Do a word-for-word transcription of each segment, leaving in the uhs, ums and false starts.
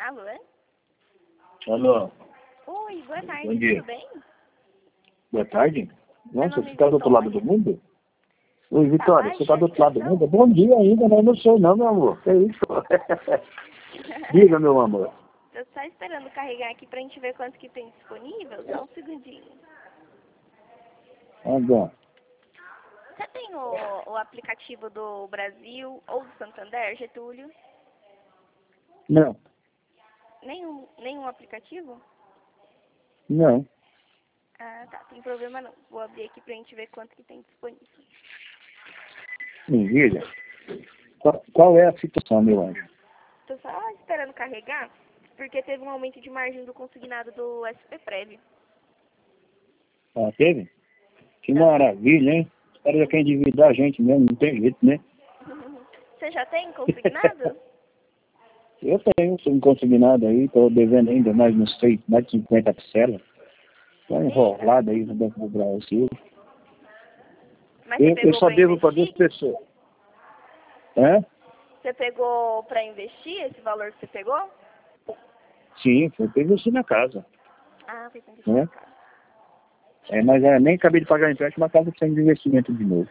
Alô, é? Alô. Oi, boa tarde, Bom dia. tudo bem? Boa tarde. Nossa, nome você é está do outro lado Vitória. do mundo? Oi, Vitória, baixa você está a do outro lado do ligação? mundo? Bom dia ainda, né? Não sei não, meu amor. Que isso? Diga, meu amor. Tô só esperando carregar aqui pra gente ver quanto que tem disponível. Só um segundinho. Ah, bom. Você tem o, o aplicativo do Brasil ou do Santander, Getúlio? Não, Nenhum, nenhum aplicativo? não. Ah, tá. Tem problema não. Vou abrir aqui pra gente ver quanto que tem disponível. Me diga. Qual, qual é a situação, meu anjo? Tô só esperando carregar, porque teve um aumento de margem do consignado do S P Prev. Ah, teve? Que Aham. maravilha, hein? Os caras já querem endividar a gente mesmo, não tem jeito, né? Você já tem consignado? Eu tenho, sou um consignado aí, estou devendo ainda mais, não sei, mais de cinquenta parcelas. Estou Eita. enrolado aí no Banco do Brasil. Mas você Eu, eu pegou só pra devo para duas investir? pessoas. Hã? Você pegou pra investir esse valor que você pegou? Sim, foi para investir na casa. Ah, foi pra investir na Né? casa. É, mas é, nem acabei de pagar o empréstimo, a casa precisa de investimento de novo.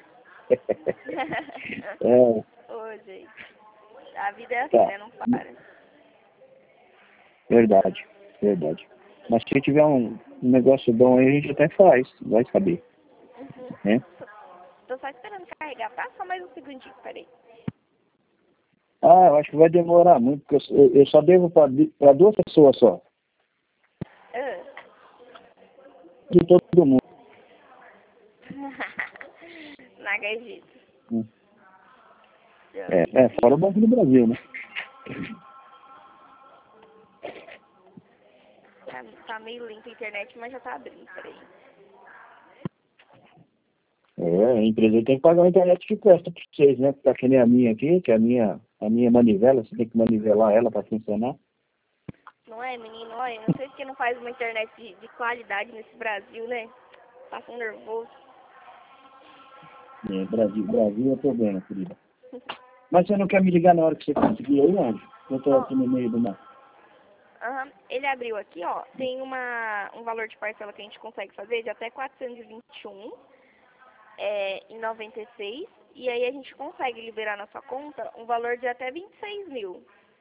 é, Ô, gente. A vida é assim, tá. né? Não para. Verdade, verdade. Mas se tiver um, um negócio bom aí, a gente até faz, vai saber. Uhum. Né? Tô, tô só esperando carregar, tá? Só mais um segundinho, peraí. Ah, eu acho que vai demorar muito, porque eu, eu só devo para duas pessoas só. Ah. De todo mundo. Não acredito. Hum. Deixa eu É, ver é, aqui. fora o Banco do Brasil, né? Tá, tá meio lenta a internet, mas já tá abrindo, peraí. É, a empresa tem que pagar uma internet que presta para vocês, né? Tá que nem a minha aqui, que é a minha, a minha manivela, você tem que manivelar ela para funcionar. Não é, menino? Olha, não sei porque não faz uma internet de, de qualidade nesse Brasil, né? Passando nervoso. É, Brasil, Brasil é problema, querida. Mas você não quer me ligar na hora que você conseguir aí, Anjo? Eu tô Ó, aqui no meio do mar. aham, ele abriu aqui, ó, tem uma, um valor de parcela que a gente consegue fazer de até quatrocentos e vinte e um é, em noventa e seis, e aí a gente consegue liberar na sua conta um valor de até vinte e seis mil.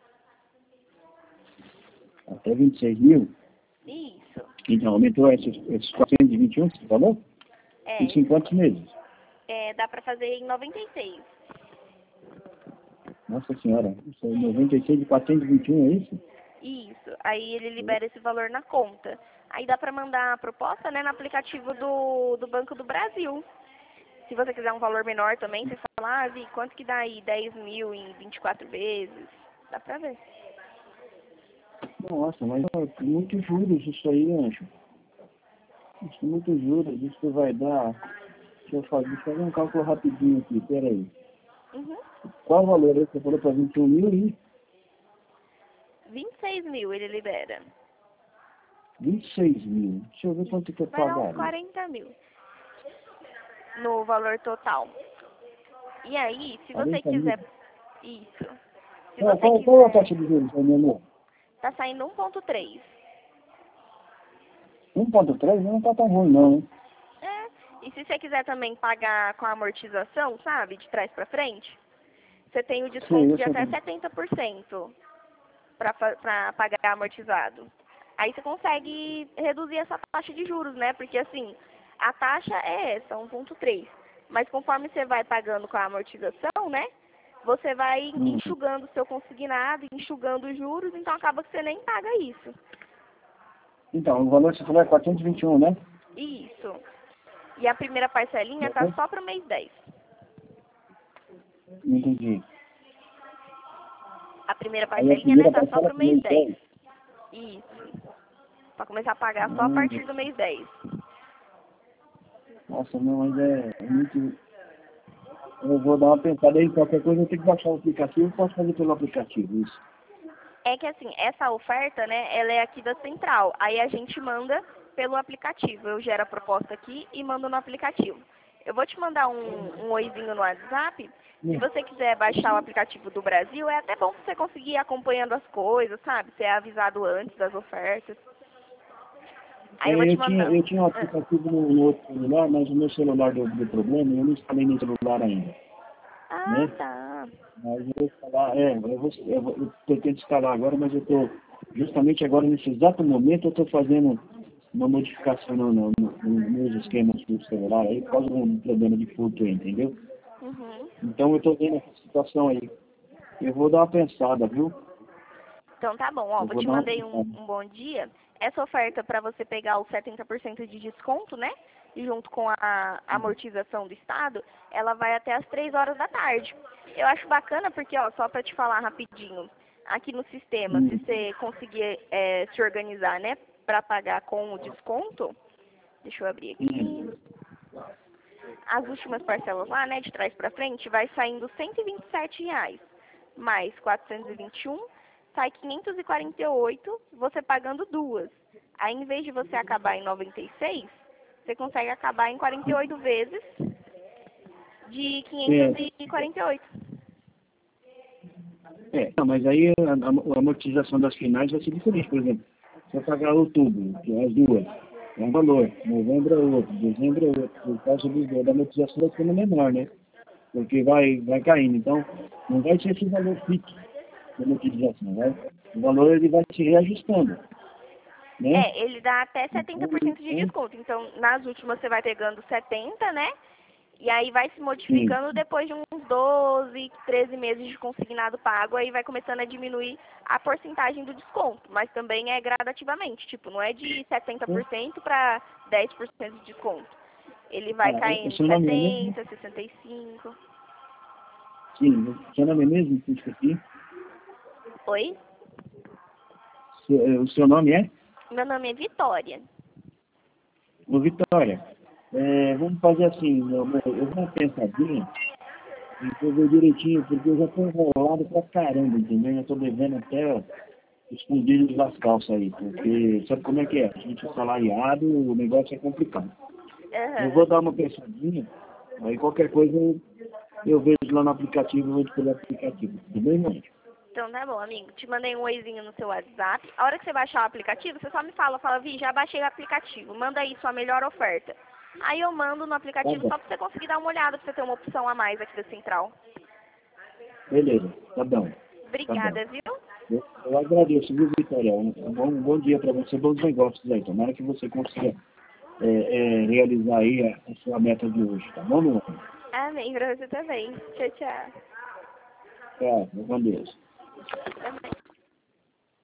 Até vinte e seis mil? Isso. Então, aumentou esses, esses quatrocentos e vinte e um que você falou? É, Isso em quantos meses? é, dá pra fazer em noventa e seis. Nossa senhora, isso é noventa e seis de quatrocentos e vinte e um, é isso? Isso. Aí ele libera esse valor na conta. Aí dá pra mandar a proposta, né, no aplicativo do, do Banco do Brasil. Se você quiser um valor menor também, você fala, ah, Vi, quanto que dá aí? dez mil em vinte e quatro vezes. Dá pra ver. Nossa, mas é muito juros isso aí, Anjo. Isso é muito juros, isso vai dar... Deixa eu fazer, deixa eu fazer um cálculo rapidinho aqui, peraí. Uhum. Qual o valor aí que você falou para vinte e um mil e vinte e seis mil ele libera. vinte e seis mil? Deixa eu ver Isso. quanto que eu Vai dar uns pagaria. quarenta mil no valor total. E aí, se você quarenta mil? quiser... Isso. Se Qual, você qual, qual é a quiser... taxa de juros, meu amor? Tá saindo um ponto três. um ponto três não tá tão ruim não, hein? É. E se você quiser também pagar com a amortização, sabe, de trás pra frente, você tem o Sim, desconto eu de sei. até setenta por cento para para pagar amortizado. Aí você consegue reduzir essa taxa de juros, né? Porque assim, a taxa é essa, um ponto três. Mas conforme você vai pagando com a amortização, né? Você vai Hum. enxugando o seu consignado, enxugando os juros, então acaba que você nem paga isso. Então, o valor que você falou é quatrocentos e vinte e um, né? Isso. E a primeira parcelinha tá só pro mês dez. Não entendi. A primeira Aí a parcelinha, né, primeira tá só parcela pro pro mês mês dez. dez. Isso. Pra começar a pagar só a Hum. partir do mês dez. Nossa, não, mas é muito... Eu vou dar uma pensada aí, qualquer coisa eu tenho que baixar o aplicativo, eu posso fazer pelo aplicativo, isso. É que assim, essa oferta, né, ela é aqui da central. Aí a gente manda pelo aplicativo. Eu gero a proposta aqui e mando no aplicativo. Eu vou te mandar um, um oizinho no WhatsApp. Se você quiser baixar o aplicativo do Brasil, é até bom pra você conseguir ir acompanhando as coisas, sabe? Ser avisado antes das ofertas. Aí eu vou É, te eu tinha, mandando. eu tinha um aplicativo no, no outro celular, mas o meu celular deu, deu problema e eu não instalei no celular ainda, Ah, né? tá. Mas eu vou instalar, é, eu, vou, eu, vou, eu pretendo instalar agora, mas eu estou, justamente agora, nesse exato momento, eu estou fazendo uma modificação no, no, no, nos esquemas do celular aí, por causa de um problema de furto aí, entendeu? Uhum. Então eu estou vendo essa situação aí. Eu vou dar uma pensada, viu? Então tá bom, ó, Eu vou vou te dar uma mandei um, pensada. um bom dia. Essa oferta para você pegar os setenta por cento de desconto, né? E junto com a amortização do Estado, ela vai até as três horas da tarde. Eu acho bacana porque, ó, só para te falar rapidinho, aqui no sistema, se Hum, você conseguir é, se organizar, né, para pagar com o desconto, deixa eu abrir hum. aqui. As últimas parcelas lá, né, de trás para frente, vai saindo cento e vinte e sete reais, mais quatrocentos e vinte e um, sai quinhentos e quarenta e oito, você pagando duas. Aí, em vez de você acabar em noventa e seis, você consegue acabar em quarenta e oito vezes de quinhentos É, e quarenta e oito. é, não, mas aí a, a, a amortização das finais vai ser diferente. Por exemplo, se eu pagar outubro, que é as duas, é um valor, novembro é outro, dezembro é outro, por causa do, da amortização vai ficando menor, né? Porque vai, vai caindo. Então, não vai ser esse valor fixo da amortização, vai? O valor ele vai se reajustando, né? É, ele dá até setenta Então, por cento de então, desconto. Então, nas últimas você vai pegando setenta, né? E aí vai se sim. modificando depois de uns doze, treze meses de consignado pago, aí vai começando a diminuir a porcentagem do desconto, mas também é gradativamente, tipo, não é de setenta por cento para dez por cento de desconto. Ele vai Ah, o caindo seu nome é mesmo? setenta, sessenta e cinco. Sim, o seu nome é mesmo? Que eu esqueci. Oi? Seu- O seu nome é? Meu nome é Vitória. Ô, Vitória, é, vamos fazer assim, meu amor, eu vou uma pensadinha e vou ver direitinho, porque eu já estou enrolado pra caramba, entendeu? Eu estou devendo até ó, os fundidos das calças aí, porque sabe como é que é? A gente é salariado, o negócio é complicado. Eu vou Aham. dar uma pensadinha, aí qualquer coisa eu, eu vejo lá no aplicativo, eu vou escolher o aplicativo. Tudo bem, mãe? Então tá bom, amigo. Te mandei um oizinho no seu WhatsApp. A hora que você baixar o aplicativo, você só me fala, fala, Vi, já baixei o aplicativo. Manda aí sua melhor oferta. Aí eu mando no Tá aplicativo bom. só pra você conseguir dar uma olhada, pra você ter uma opção a mais aqui da central. Beleza, tá bom. Tá bom. Obrigada, viu? Eu, eu agradeço, viu, Vitória? Um, um bom, um bom dia para você, bons negócios aí. Tomara que você consiga é, é, realizar aí a, a sua meta de hoje, tá bom, meu amor? Amém, pra você também. Tchau, tchau. É, meu Deus.